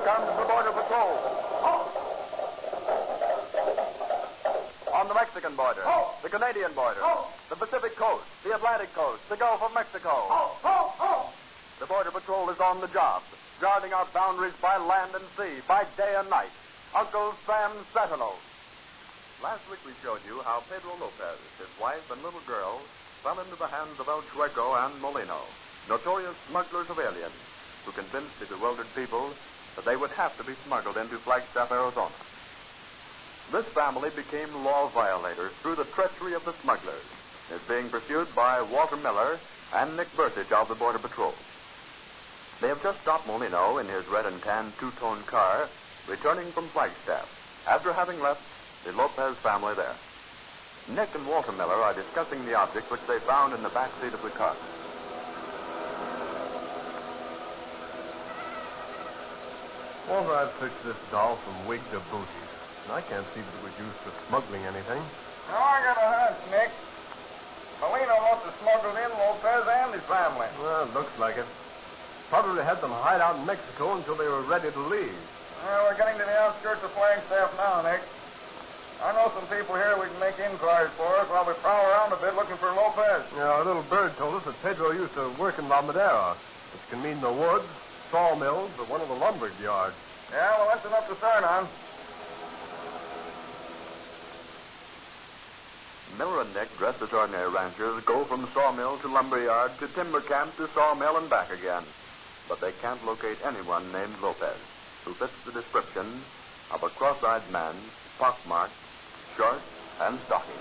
comes the Border Patrol. On the Mexican border, the Canadian border, the Pacific coast, the Atlantic coast, the Gulf of Mexico. The Border Patrol is on the job, guarding our boundaries by land and sea, by day and night. Uncle Sam's Sentinels. Last week we showed you how Pedro Lopez, his wife and little girl, fell into the hands of El Chueco and Molino, notorious smugglers of aliens, who convinced the bewildered people that they would have to be smuggled into Flagstaff, Arizona. This family became law violators through the treachery of the smugglers, is being pursued by Walter Miller and Nick Burthage of the Border Patrol. They have just stopped Molino in his red and tan two-tone car, returning from Flagstaff, after having left the Lopez family there. Nick and Walter Miller are discussing the object which they found in the back seat of the car. Walter, I've searched this doll from wig to booties. I can't see that it was used for smuggling anything. Now, I got a hunch, Nick. Molino must have smuggled in Lopez and his family. Well, it looks like it. Probably had them hide out in Mexico until they were ready to leave. Well, we're getting to the outskirts of Flagstaff now, Nick. I know some people here we can make inquiries for us while we prowl around a bit looking for Lopez. Yeah, our little bird told us that Pedro used to work in La Madera, which can mean the woods, sawmills, or one of the lumber yards. Yeah, well, that's enough to start on. Miller and Nick, dressed as ordinary ranchers, go from sawmill to lumberyard to timber camp to sawmill and back again. But they can't locate anyone named Lopez, who fits the description of a cross-eyed man, pockmarked, short, and stocky.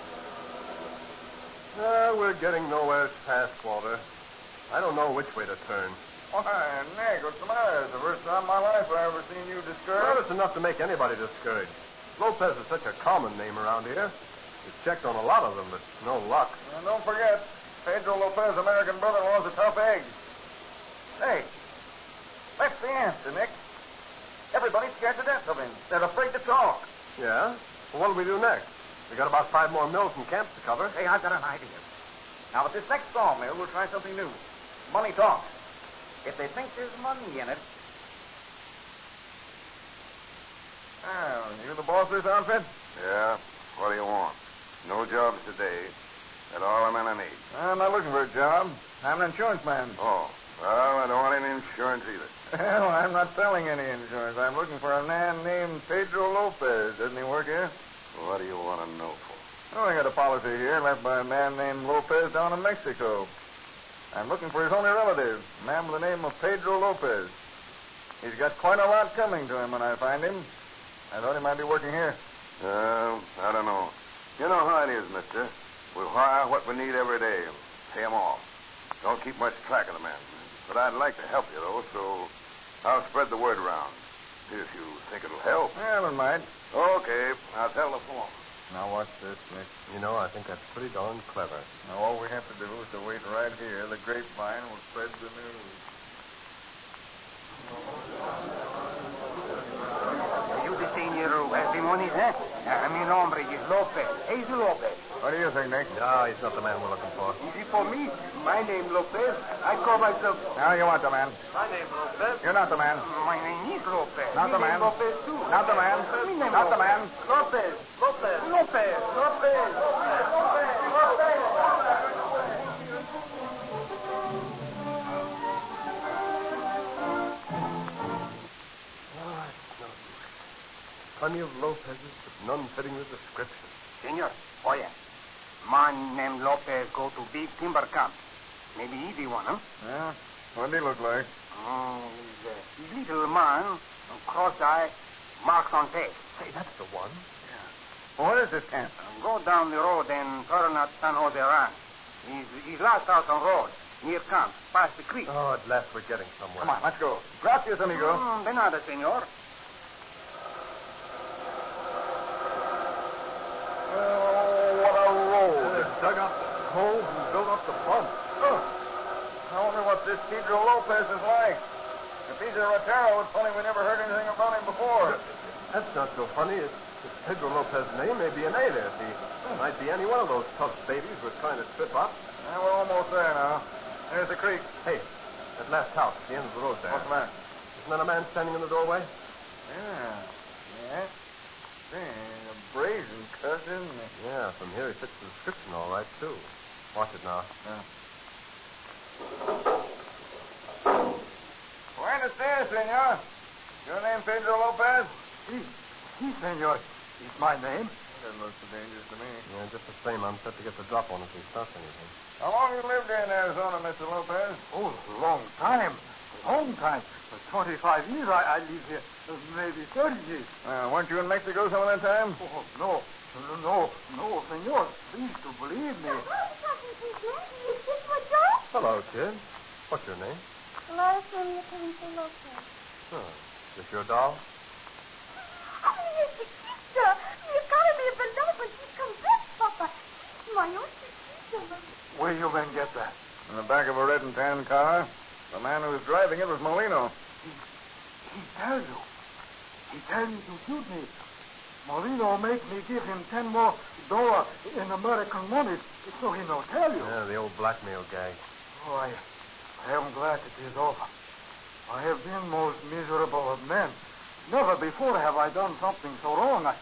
We're getting nowhere fast, Walter. I don't know which way to turn. Why, Nick, what's the matter? It's the first time in my life I've ever seen you discouraged. Well, it's enough to make anybody discouraged. Lopez is such a common name around here. We've checked on a lot of them, but no luck. And don't forget, Pedro Lopez's American brother-in-law's a tough egg. Hey, that's the answer, Nick. Everybody's scared to death of him. They're afraid to talk. Yeah? Well, what'll we do next? We got about 5 more mills and camps to cover. Hey, I've got an idea. Now, at this next sawmill, we'll try something new. Money talks. If they think there's money in it... Oh, you the boss of this outfit? Yeah. What do you want? No jobs today. That's all I'm gonna need. I'm not looking for a job. I'm an insurance man. Oh. Well, I don't want any insurance either. Well, I'm not selling any insurance. I'm looking for a man named Pedro Lopez. Doesn't he work here? What do you want to know for? Oh, I got a policy here left by a man named Lopez down in Mexico. I'm looking for his only relative, a man with the name of Pedro Lopez. He's got quite a lot coming to him when I find him. I thought he might be working here. I don't know. You know how it is, mister. We'll hire what we need every day and pay 'em off. Don't keep much track of the man. But I'd like to help you, though, so I'll spread the word around. If you think it'll help. Well, it might. Okay, I'll tell the phone. Now, watch this, Nick. You know, I think that's pretty darn clever. Now, all we have to do is to wait right here. The grapevine will spread the news. You the señor Simoni's, eh? Mi nombre is Lopez. He's Lopez. What do you think, Nick? No, he's not the man we're looking for. Is it for me? My name Lopez. I call myself... Now, you want the man. My name Lopez. You're not the man. My name is Lopez. Not the man. Lopez, too. Not the man. Not the man. Lopez. Lopez. Lopez. Lopez. Lopez. Lopez. Plenty of Lopez's, but none fitting the description. Senor, oye. Man named Lopez go to big timber camp. Maybe easy one, huh? Yeah. What did he look like? Oh, he's little man, cross-eye, marks on face. Hey, that's the one. Yeah. What is this camp? Go down the road and turn at San Jose Ranch. He's last house on road, near camp, past the creek. Oh, at last we're getting somewhere. Come on, let's go. Gracias, amigo. De nada, senor. Dug up the holes and built up the bump. I wonder what this Pedro Lopez is like. If he's a Ratero, it's funny we never heard anything about him before. That's not so funny. It's Pedro Lopez's name may be an alias. He might be any one of those tough babies we're trying to trip up. Yeah, we're almost there now. There's the creek. Hey, that last house at the end of the road there. What's the matter? Isn't that a man standing in the doorway? Yeah. Yeah. Say, a brazen cuss, isn't it? Yeah, from here he fits the description all right, too. Watch it now. Yeah. Buenos dias, senor. Your name Pedro Lopez? Si, senor. It's my name. That looks so dangerous to me. Yeah, just the same, I'm set to get the drop on if he starts anything. How long you lived here in Arizona, Mr. Lopez? Oh, long time. Long time. For 25 years I live here. Maybe 30 years. Weren't you in Mexico some of that time? Oh, no. No, senor. Please to believe me. Hello, kid. What's your name? Larson Lopez. Oh, is this your doll? Oh, chiquita. The economy of the elephant. He's come back, Papa. It's my own chiquita. Where you men get that? In the back of a red and tan car. The man who was driving it was Molino. He tells you. He tells you to shoot me. Molino make me give him $10 more in American money so he no tell you. Yeah, the old blackmail gag. Oh, I am glad it is over. I have been most miserable of men. Never before have I done something so wrong. I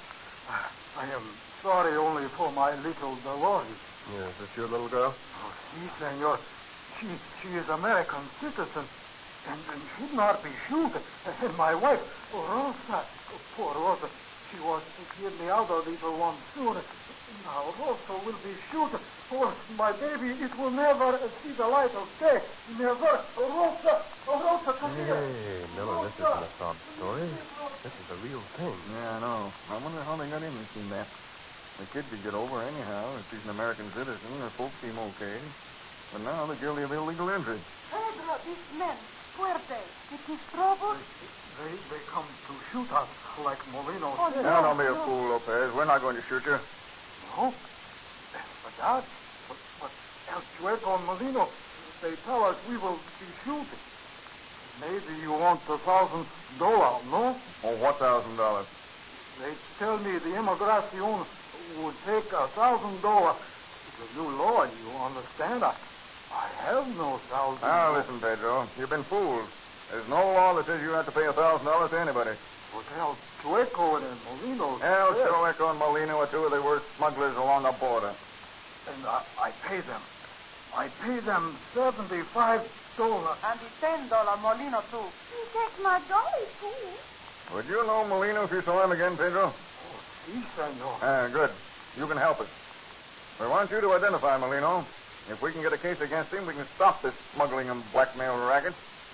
am sorry only for my little Dolores. Yeah, is this your little girl? Oh, si, senor. She is American citizen and should not be shot. And my wife, Rosa, poor Rosa, she was to give me out a little one soon. Now Rosa will be shot. Oh, my baby, it will never see the light of day. Never. Rosa, come here. Hey, Miller, this isn't a sob story. This is a real thing. Yeah, I know. I wonder how they got him to see that. The kid could get over anyhow if he's an American citizen. Her folks seem okay. But now they're guilty of illegal entry. Pedro, these men, where they? It is trouble? They come to shoot us like Molino said. Now, don't be a fool, Lopez. We're not going to shoot you. No? But Dad, but El Chueco and Molino, they tell us we will be shooting. Maybe you want $1,000, no? Oh, what $1,000? They tell me the immigration would take $1,000. It's a new law, you understand? I have no $1,000. Now, listen, Pedro. You've been fooled. There's no law that says you have to pay $1,000 to anybody. But El Chueco and Molino... El Chueco and Molino are two of the worst smugglers along the border. And I pay them. I pay them $75. And the $10 Molino, too. He takes my dolly, too. Would you know Molino if you saw him again, Pedro? Oh, si, senor. Good. You can help us. We want you to identify Molino. If we can get a case against him, we can stop this smuggling and blackmail racket.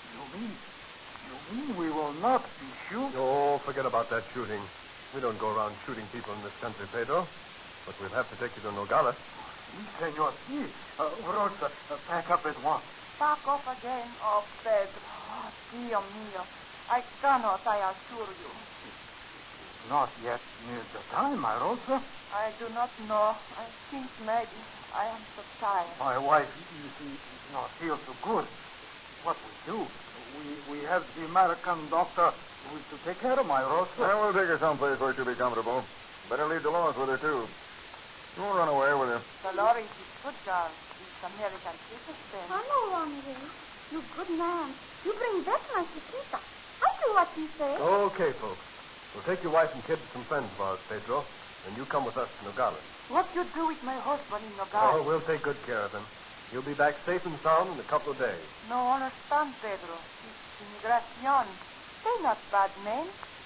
You mean we will not be shooting? Oh, forget about that shooting. We don't go around shooting people in this country, Pedro. But we'll have to take you to Nogales. Si, senor, si. Rosa, pack up at once. Back off again. Oh, Pedro. Oh, Dio mio. I cannot, I assure you. It's not yet near the time, my Rosa. I do not know. I think maybe. I am so tired. My wife, you see, does not feel so good. What we do? We have the American doctor who is to take care of my Rosa. Well, we'll take her someplace where she'll be comfortable. Better leave Dolores with her, too. You won't run away with her. Dolores is good girl. She's American citizen. I know, Henri. You good man. You bring back my chiquita. I do what you say. Okay, folks. We'll take your wife and kid to some friends of ours, Pedro. And you come with us to Nogales. What you do with my husband in Oh, Nogales? we'll take good care of him. He'll be back safe and sound in a couple of days. No understand, Pedro. It's immigration. They're not bad men.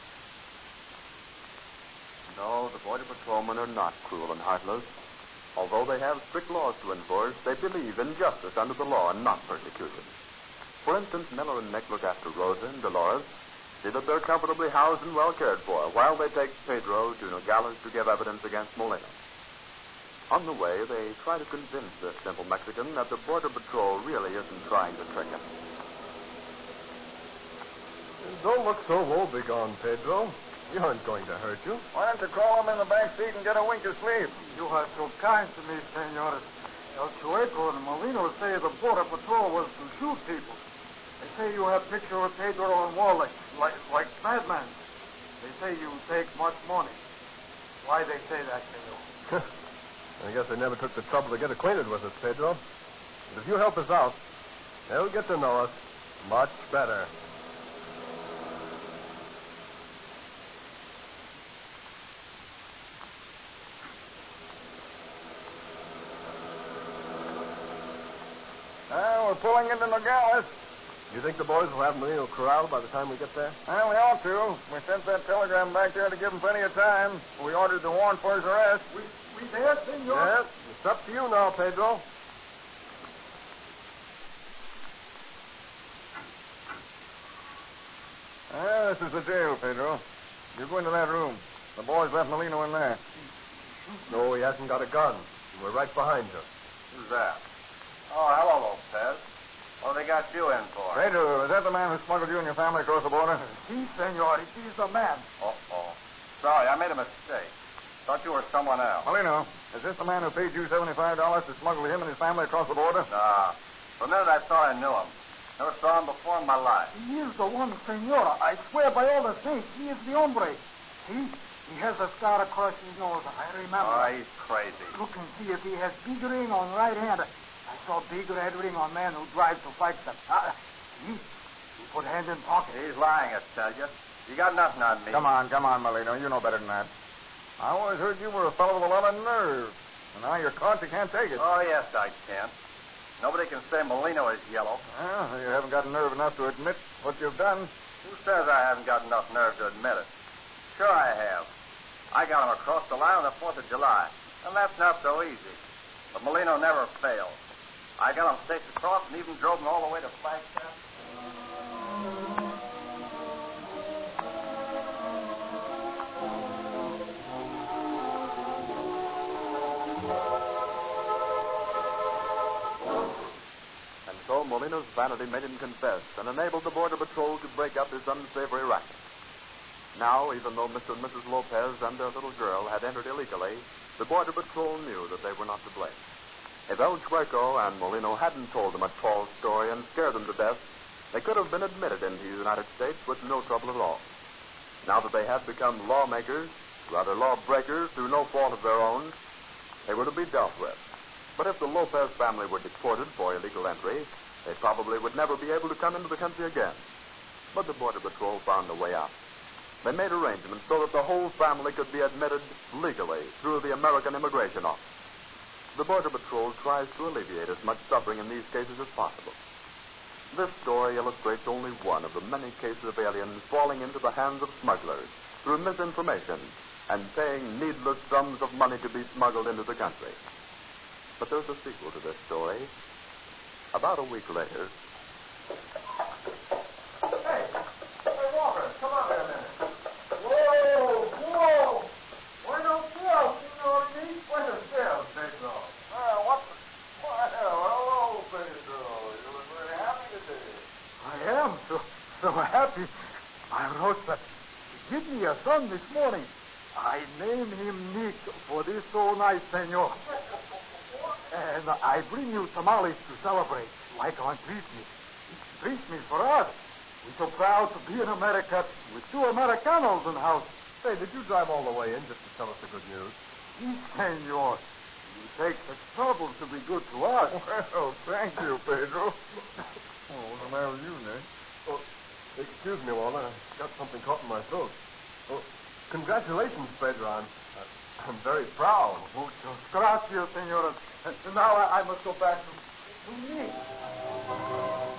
No, the Border Patrolmen are not cruel and heartless. Although they have strict laws to enforce, they believe in justice under the law and not persecution. For instance, Miller and Nick look after Rosa and Dolores, see that they're comfortably housed and well cared for, while they take Pedro to Nogales to give evidence against Molino. On the way, they try to convince this simple Mexican that the Border Patrol really isn't trying to trick him. Don't look so woebegone, Pedro. We aren't going to hurt you. Why don't you crawl him in the back seat and get a wink of sleep? You are so kind to me, senor. El Chueco and Molino say the Border Patrol was to shoot people. They say you have picture of Pedro on wall like madman. They say you take much money. Why they say that, senor? I guess they never took the trouble to get acquainted with us, Pedro. But if you help us out, they'll get to know us much better. Well, we're pulling into Nogales. You think the boys will have Molino corralled by the time we get there? Well, we ought to. We sent that telegram back there to give him plenty of time. We ordered the warrant for his arrest. We there, senor? Yes. It's up to you now, Pedro. This is the jail, Pedro. You go into that room. The boys left Molino in there. No, he hasn't got a gun. We're right behind you. Who's that? Oh, hello, Lopez. What have they got you in for? Pedro, is that the man who smuggled you and your family across the border? Si, senor. He's the man. Uh-oh. Sorry, I made a mistake. Thought you were someone else. Molino, is this the man who paid you $75 to smuggle him and his family across the border? Nah. For a minute, I thought I knew him. Never saw him before in my life. He is the one, senor. I swear by all the saints, he is the hombre. See? He has a scar across his nose. I remember. Oh, he's crazy. Look and see if he has big ring on right hand. I saw big red ring on man who drives to fight them. See? He put hand in pocket. He's lying, I tell you. You got nothing on me. Come on, Molino. You know better than that. I always heard you were a fellow with a lot of nerve. And now you're caught, you can't take it. Oh, yes, I can. Nobody can say Molino is yellow. Well, you haven't got nerve enough to admit what you've done. Who says I haven't got enough nerve to admit it? Sure I have. I got him across the line on the 4th of July. And that's not so easy. But Molino never failed. I got him staked across and even drove him all the way to Flagstaff. And so Molino's vanity made him confess and enabled the Border Patrol to break up his unsavory racket. Now, even though Mr. and Mrs. Lopez and their little girl had entered illegally, the Border Patrol knew that they were not to blame. If El Chueco and Molino hadn't told them a false story and scared them to death, they could have been admitted into the United States with no trouble at all. Now that they had become lawmakers, rather lawbreakers through no fault of their own, they were to be dealt with. But if the Lopez family were deported for illegal entry, they probably would never be able to come into the country again. But the Border Patrol found a way out. They made arrangements so that the whole family could be admitted legally through the American Immigration Office. The Border Patrol tries to alleviate as much suffering in these cases as possible. This story illustrates only one of the many cases of aliens falling into the hands of smugglers through misinformation and paying needless sums of money to be smuggled into the country. But there's a sequel to this story. About a week later... Hey, Walter, come on here a minute. Whoa! Buenos dias, senor. Buenos dias, Pedro. Hello, Pedro. You look very happy today. I am so happy. My Rosa, she gave me a son this morning. I named him Nick for this so nice, senor. And I bring you tamales to celebrate, like on Christmas. It's Christmas for us. We're so proud to be in America with two Americanos in the house. Say, did you drive all the way in just to tell us the good news? Yes, senor. You take the trouble to be good to us. Well, thank you, Pedro. What's the matter with you, Nick? Oh, excuse me, Walter. I got something caught in my throat. Oh, congratulations, Pedro. I'm very proud. Muchas gracias, senora. And now I must go back to me.